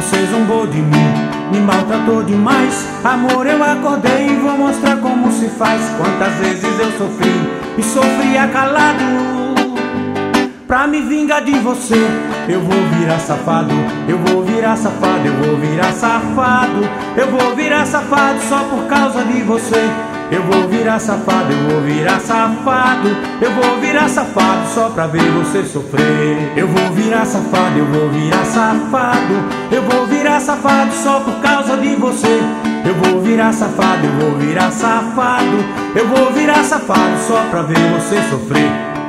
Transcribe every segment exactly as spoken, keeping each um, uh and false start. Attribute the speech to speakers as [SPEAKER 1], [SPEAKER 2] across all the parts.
[SPEAKER 1] Você zombou de mim, me maltratou demais. Amor, eu acordei e vou mostrar como se faz. Quantas vezes eu sofri e sofria calado. Pra me vingar de você, eu vou virar safado. Eu vou virar safado, eu vou virar safado. Eu vou virar safado só por causa de você. Eu vou virar safado, eu vou virar safado. Eu vou virar safado só pra ver você sofrer. Eu vou virar safado, eu vou virar safado. Eu vou virar safado só por causa de você. Eu vou virar safado, eu vou virar safado. Eu vou virar safado só pra ver você sofrer.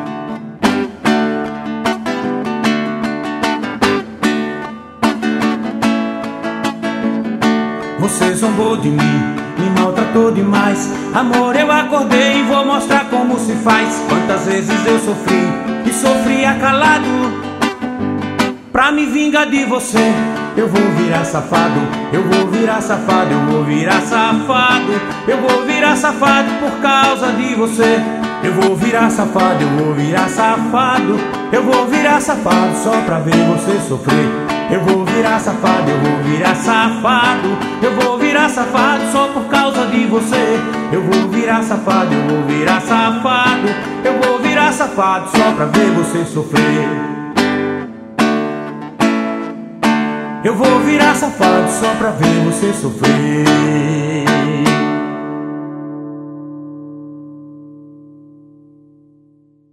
[SPEAKER 1] Você zombou de mim, me maltratou demais. Amor, eu acordei e vou mostrar como se faz. Quantas vezes eu sofri e sofria calado. Pra me vingar de você, eu vou virar safado. Eu vou virar safado, eu vou virar safado. Eu vou virar safado por causa de você. Eu vou virar safado, eu vou virar safado. Eu vou virar safado só pra ver você sofrer. Eu vou virar safado, eu vou virar safado. Eu vou virar safado só por causa de você. Eu vou virar safado, eu vou virar safado. Eu vou virar safado só pra ver você sofrer. Eu vou virar safado só pra ver você sofrer.